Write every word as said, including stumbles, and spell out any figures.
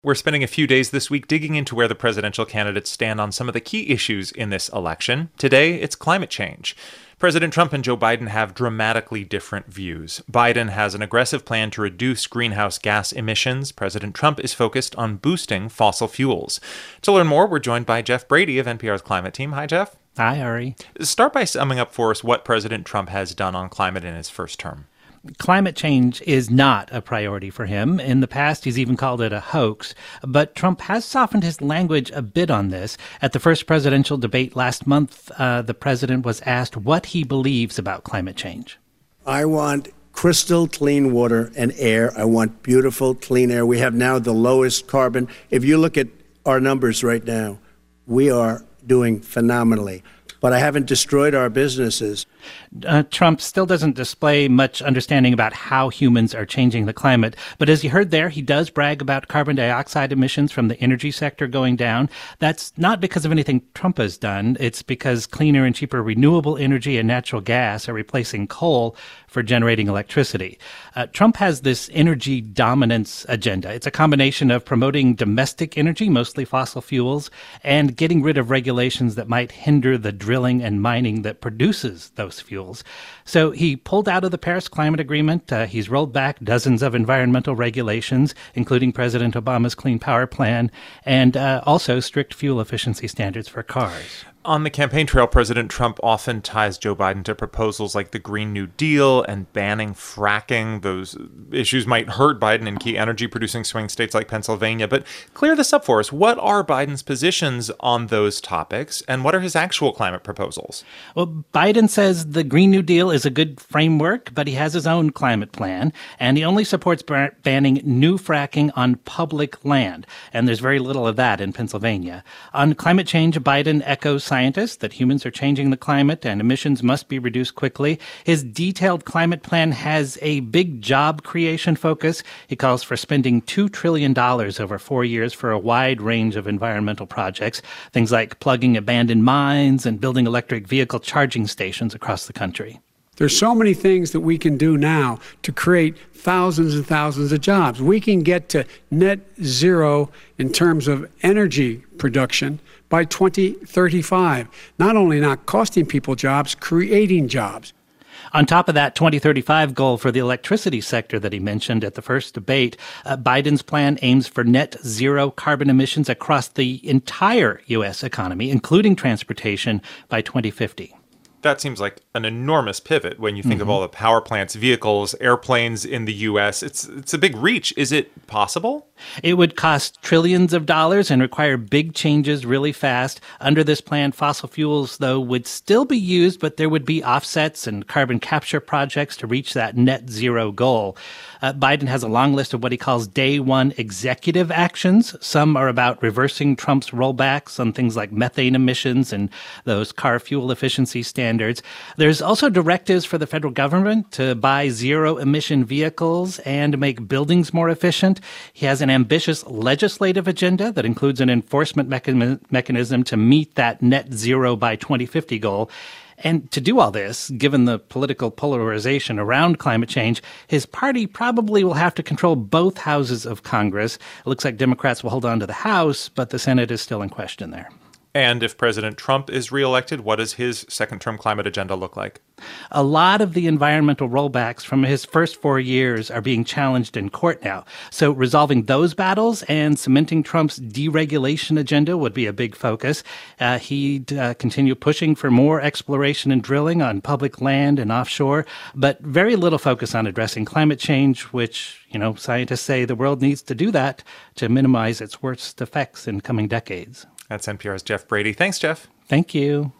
We're spending a few days this week digging into where the presidential candidates stand on some of the key issues in this election. Today, it's climate change. President Trump and Joe Biden have dramatically different views. Biden has an aggressive plan to reduce greenhouse gas emissions. President Trump is focused on boosting fossil fuels. To learn more, we're joined by Jeff Brady of N P R's climate team. Hi, Jeff. Hi, Ari. Start by summing up for us what President Trump has done on climate in his first term. Climate change is not a priority for him. In the past, he's even called it a hoax. But Trump has softened his language a bit on this. At the first presidential debate last month, uh, the president was asked what he believes about climate change. I want crystal clean water and air. I want beautiful, clean air. We have now the lowest carbon. If you look at our numbers right now, we are doing phenomenally. But I haven't destroyed our businesses. Uh, Trump still doesn't display much understanding about how humans are changing the climate. But as you heard there, he does brag about carbon dioxide emissions from the energy sector going down. That's not because of anything Trump has done. It's because cleaner and cheaper renewable energy and natural gas are replacing coal for generating electricity. Uh, Trump has this energy dominance agenda. It's a combination of promoting domestic energy, mostly fossil fuels, and getting rid of regulations that might hinder the drilling and mining that produces those fuels. So he pulled out of the Paris Climate Agreement. Uh, he's rolled back dozens of environmental regulations, including President Obama's Clean Power Plan, and uh, also strict fuel efficiency standards for cars. On the campaign trail, President Trump often ties Joe Biden to proposals like the Green New Deal and banning fracking. Those issues might hurt Biden in key energy-producing swing states like Pennsylvania. But clear this up for us. What are Biden's positions on those topics, and what are his actual climate proposals? Well, Biden says the Green New Deal is a good framework, but he has his own climate plan, and he only supports bar- banning new fracking on public land. And there's very little of that in Pennsylvania. On climate change, Biden echoes scientists that humans are changing the climate and emissions must be reduced quickly. His detailed climate plan has a big job creation focus. He calls for spending two trillion dollars over four years for a wide range of environmental projects, things like plugging abandoned mines and building electric vehicle charging stations across the country. There's so many things that we can do now to create thousands and thousands of jobs. We can get to net zero in terms of energy production by twenty thirty-five. Not only not costing people jobs, creating jobs. On top of that twenty thirty-five goal for the electricity sector that he mentioned at the first debate, uh, Biden's plan aims for net zero carbon emissions across the entire U S economy, including transportation, by twenty fifty. That seems like an enormous pivot when you think mm-hmm. of all the power plants, vehicles, airplanes in the U S. It's it's a big reach. Is it possible? It would cost trillions of dollars and require big changes really fast. Under this plan, fossil fuels, though, would still be used, but there would be offsets and carbon capture projects to reach that net zero goal. Uh, Biden has a long list of what he calls day one executive actions. Some are about reversing Trump's rollbacks on things like methane emissions and those car fuel efficiency standards. There's also directives for the federal government to buy zero emission vehicles and make buildings more efficient. He has an ambitious legislative agenda that includes an enforcement mechan- mechanism to meet that net zero by twenty fifty goal. And to do all this, given the political polarization around climate change, his party probably will have to control both houses of Congress. It looks like Democrats will hold on to the House, but the Senate is still in question there. And if President Trump is reelected, what does his second-term climate agenda look like? A lot of the environmental rollbacks from his first four years are being challenged in court now. So resolving those battles and cementing Trump's deregulation agenda would be a big focus. Uh, he'd uh, continue pushing for more exploration and drilling on public land and offshore, but very little focus on addressing climate change, which, you know, scientists say the world needs to do that to minimize its worst effects in coming decades. That's N P R's Jeff Brady. Thanks, Jeff. Thank you.